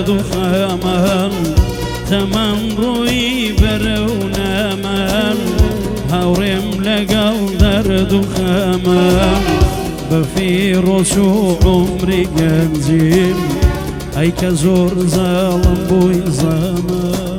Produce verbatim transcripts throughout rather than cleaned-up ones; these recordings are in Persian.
درد و خەمان تەمەن ڕووی بەرەونەمان هاوڕێم لەگەڵ دەرد و خەمان بەفیڕۆچ و عومری گەنجیم ئەی کە زۆر زاڵم بووی زەمان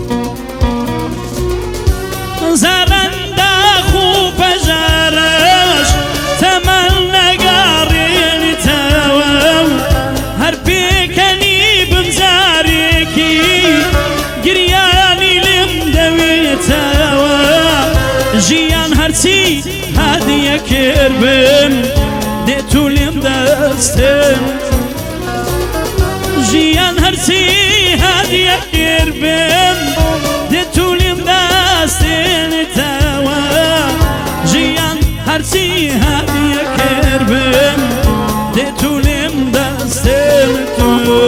زەرەنداخ و پەژارەش تەمەن نەگەڕێنیتەوە هەر پێکەنی بمزارێکی گریانی لێم دەوێتەوە ژیان هەرچی هادیە کردبم دێت و لێم دەستم ژیان هەرچی هادیە کردبم دێت و لێم دەستێنێتەوە ژیان هەرچی هادیە کردبم دێت و لێم دەستێنێتەوە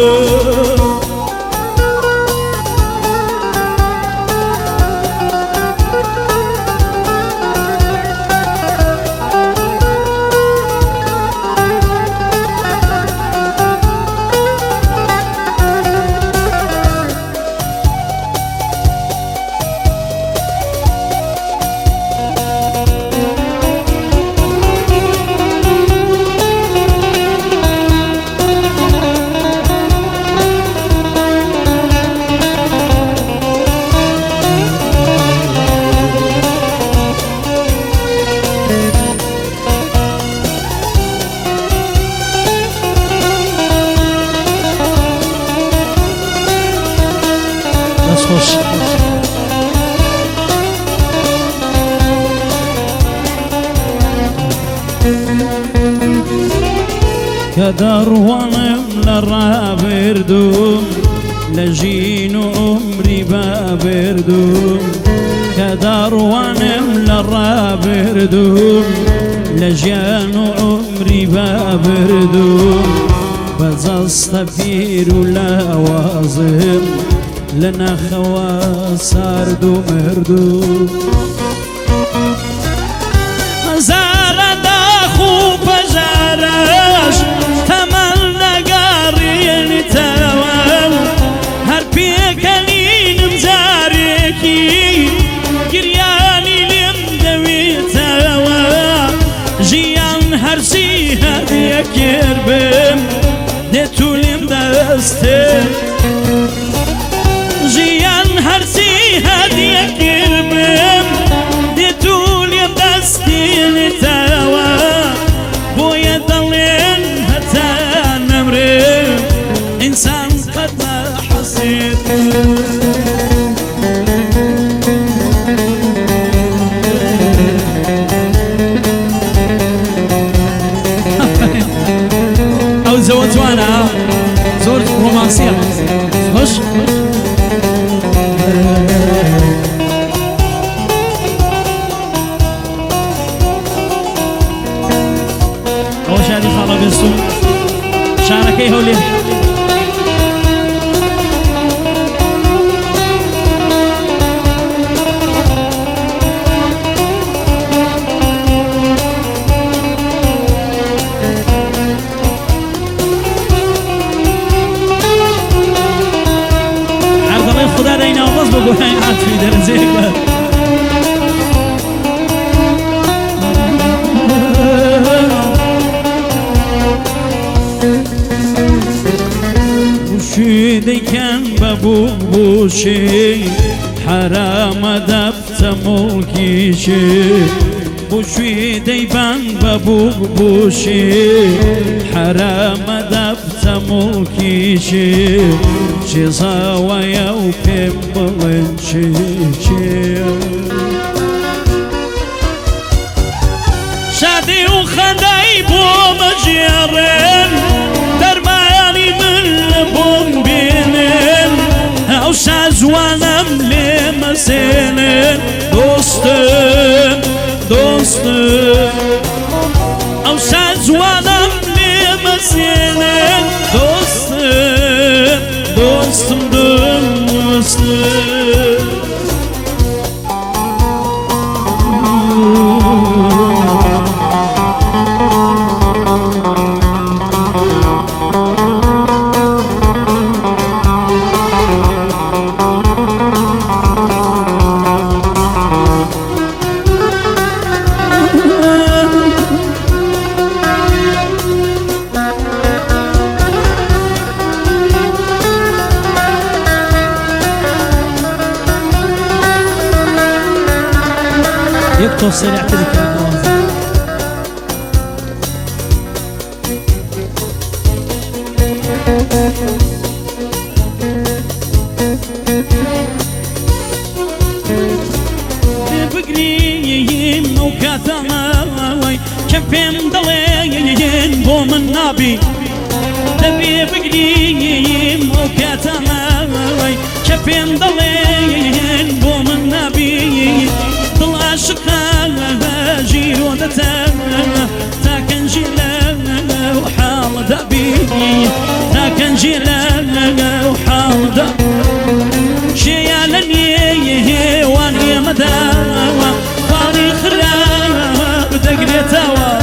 خوش کە دەڕوانم لە ڕابردوم لە ژین و عومری بابردوم کە دەڕوانم لە ڕابردوم لە ژیان و عومری بابردوم بەجەستە پیر و لاوازم لە ناخەوە سارد و مردوو زەرەنداخ و پەژارەش تەمەن نەگەڕێنیتەوە هەر پێکەنینم جارێکی گریانی لێم دەوێتەوە ژیان هەرچی هەدیە کردبم دێت و لێم دەستێت ژیان هەرچی هەدیە کردبم دێت و لێم دەستێنێتەوە بۆیە دەڵێن هەتا نەمرێ ئینسان قەت نەحەسێت ئەو زەوە جوانە زۆر ڕۆمانسیە خۆش شارەکەی هەولێر عەردەڵی خودا دەیناوە بەس بۆ گۆهای عاتفی دەرەنجەیەک بە بوشی دەیکەن بە بووبووشی حرامە دەفتە موڵکیشی بوشی دەیبان بە بووبووشی حرامە دەفتە موڵکیشی چێزاوایە و پێم بڵێن چی چیە شادی و خەندای بۆ مەژێڕێن دەرمانی من لە بۆم بێنن ئەو شازوانم لێ مەسێنن دۆستم دۆستم ئەو شازوانم لێ مەسێنن دۆستم دۆستم دۆستم تو سريعت لك الجواز بقري موكاتاي كفين دلين بوم النبي دبي بقري موكاتاي كفين دلين بوم النبي ضل عشقها جيرو دتا تاكن جيلا وحال دبي تاكن جيلا وحال دبي شيالني واني مداوى فاني خراب دقريتاوى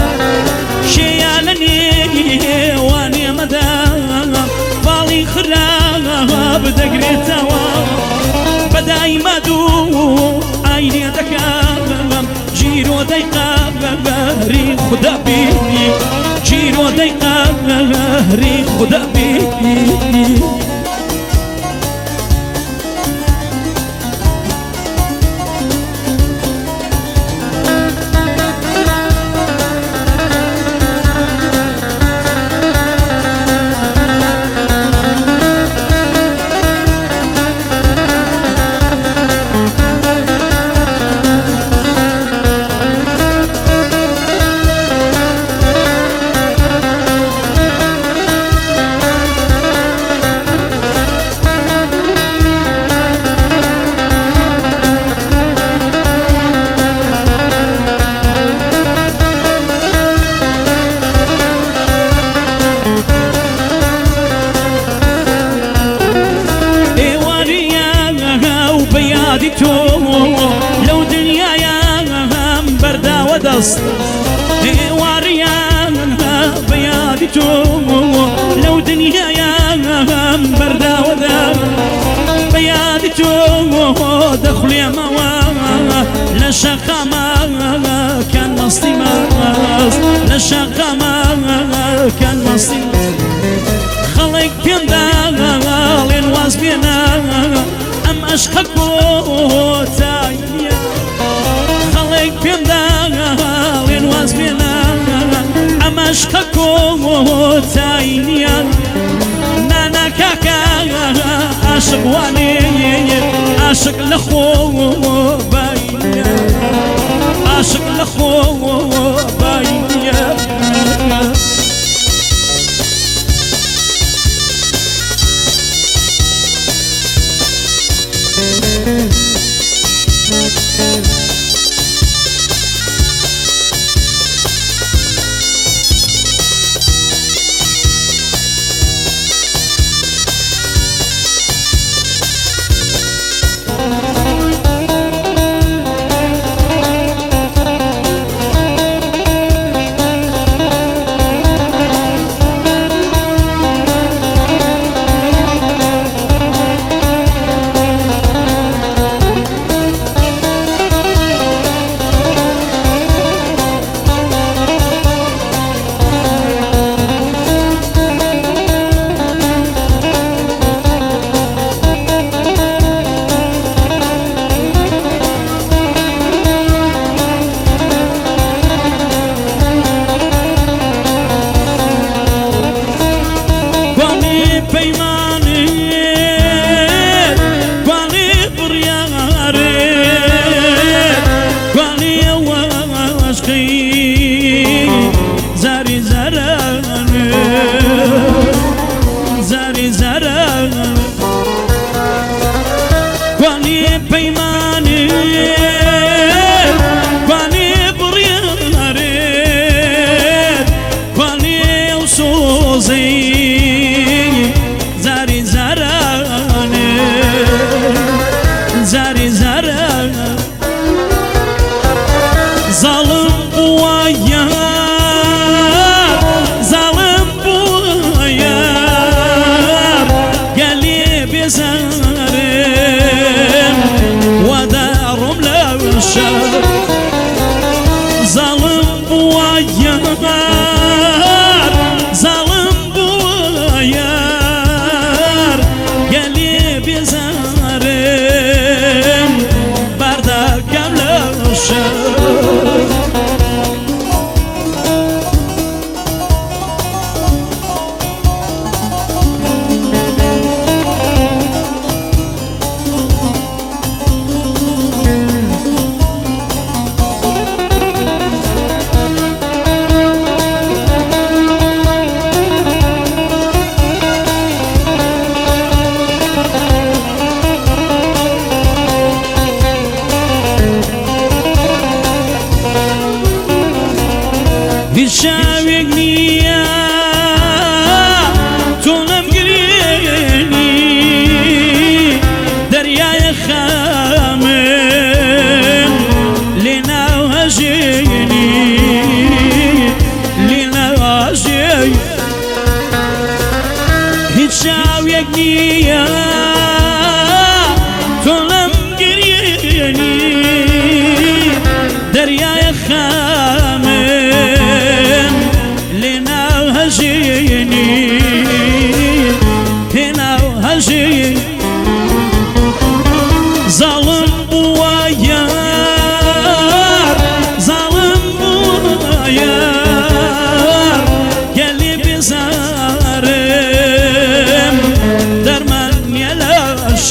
شيالني واني مداوى فاني خراب دقريتاوى بداي مدو عيني دكام جيرو ديقا بهري خدا بي جيرو ديقا بهري خدا بي لو دنيا يا بردا ودست واريا بيادي لو دنيا يا بردا ودست بيادي دخل يا موا لا شقما كان نصي ماس لا شقما كان نصي خليك تندال الواز بينا ام اشقكو تاينيا خليك تندال الواز بينا ام اشقكو تاينيا نانا كاكا عاشق واني عاشق لخو باينيا عاشق لخو باينيا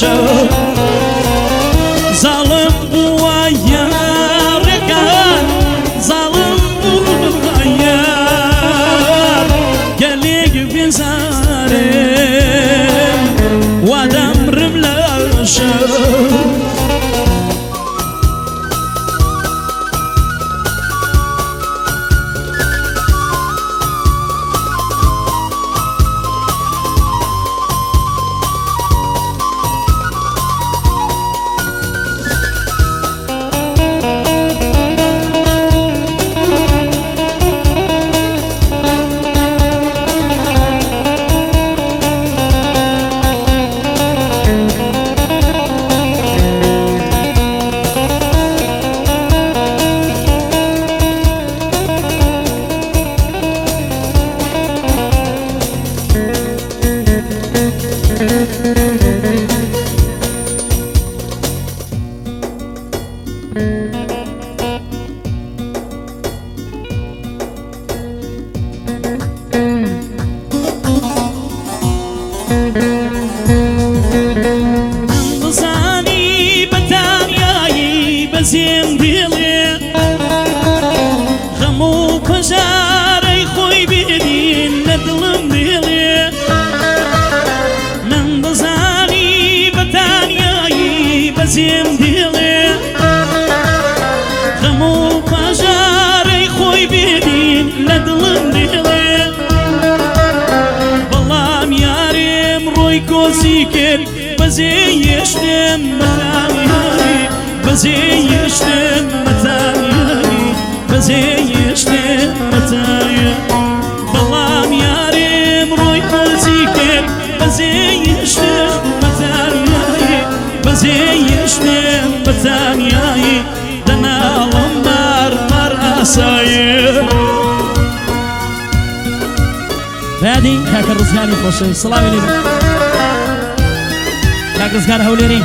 شو ظالم بوا ياركان ظالم بوا يار قليق بزارم ودم رملا شو انبساني بتانياي بزين ديلي غمو بجاري خوي بيدين ندلم ديلي منبساني بتانياي بزين ديلي غمو بجاري خوي بيدين ندلم ديلي بلام ياريم روي كوزيكر بزيشتم متانياي بزيشتم متانياي بزيشتم متانياي بلام ياريم روي كوزيكر بزيشتم متانياي بزيشتم متانياي دنا لمبار مراساي بعدين كاك الرزقاني خوشي السلام عليكم كاك الرزقان هوليري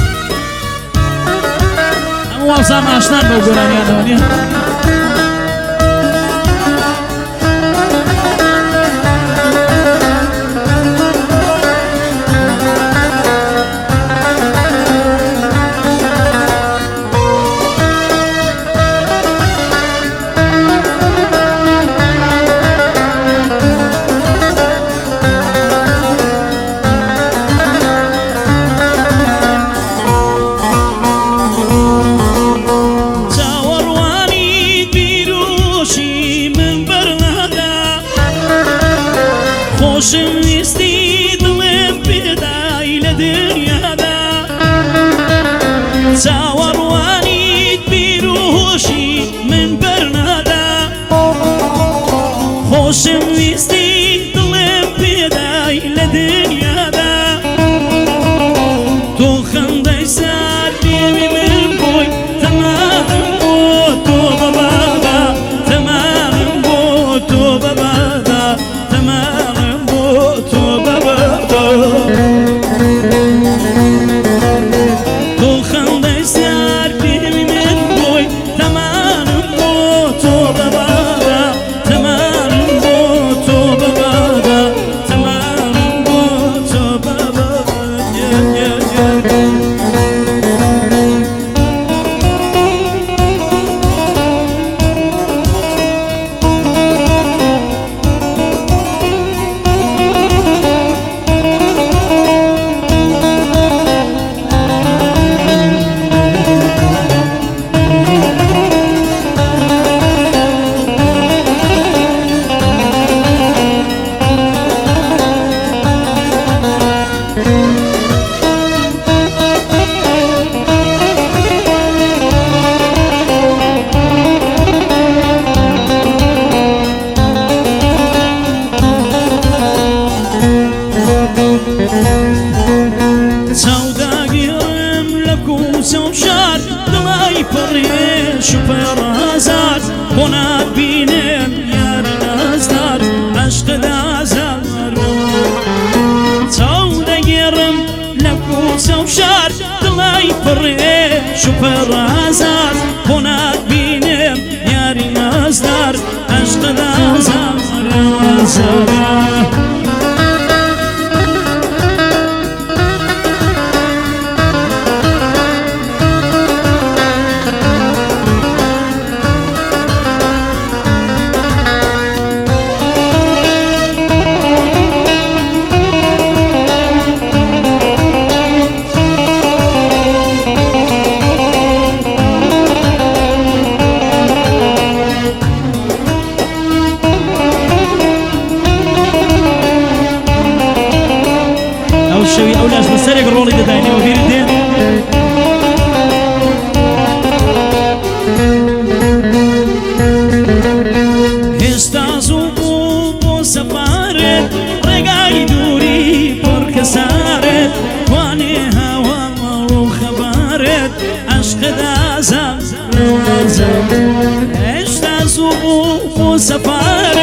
أمو أوصام عشنان بوقراني أنا ونيا خوشم ویستی دلم پیدای لدنیادا چاوەڕوانیت بیر و هۆشی من بەرنادا خۆشم ویستی دڵێم پێدای لە دنیادا تۆ خەندەی سار لێوی من بووی تەمامم بۆ تۆ بەبادا تەمامم بۆ تۆ بەبادا تەمامم بۆ تۆ بەبادا تۆ خەندەی سار لێوی من بووی تەمامم بۆ تۆ بەبادا تەمامم بۆ تۆ بەبادا تەمامم بۆ تۆ چاوداگیرم لە کوچە و شار دڵای پڕێش و پەرازات بۆ ناتبینێن یاری نازدار عەشقت ئازار چاوداگیرم لە کوچە و شار دڵای پڕێش و پەرازات بۆ ناتبینێن یاری نازدار عەشقت ئازار بازم عشت از او و سفر